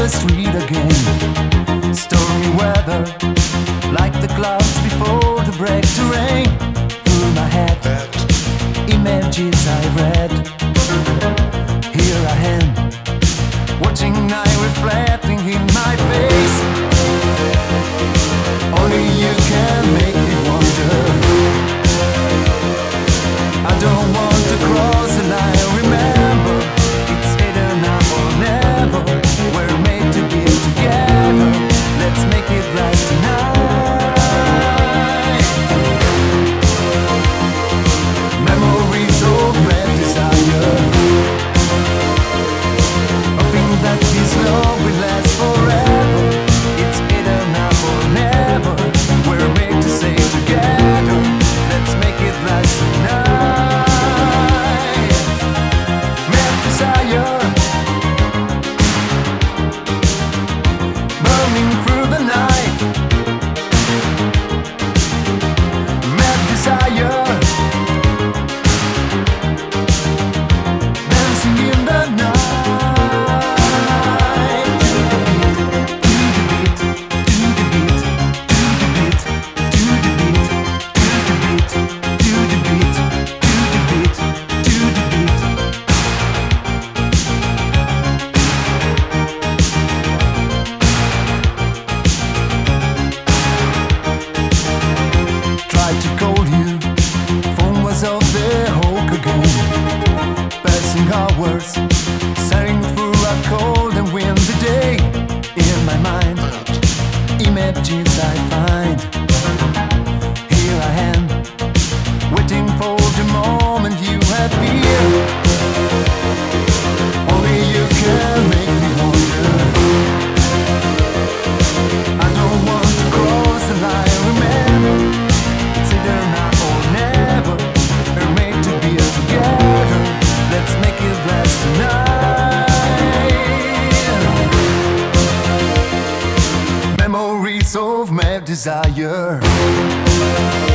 street again. Stormy weather, like the clouds before the break to rain. Through my head, images I read. Here I am, watching night reflecting in my face. Only you can make me wonder. I don't want to cross the line. Remember, it's either now or never. We're made to be together. Let's make it last tonight. Memories of red desire, hoping that this love will last forever. It's either now or never. We're made to stay together. Let's make it last tonight. Mad desire, burning through the night. Mad desire, dancing in the night. Tried to call you, phone was off the hook again. Passing hours, staring through a cold and windy day. In my mind, images I find. Here I am, waiting for the moment you appear. Only you can make me wonder. I don't want to cross the line. Remember, it's either now or never. We're made to be together. Let's make it last tonight. Memories of mad desire.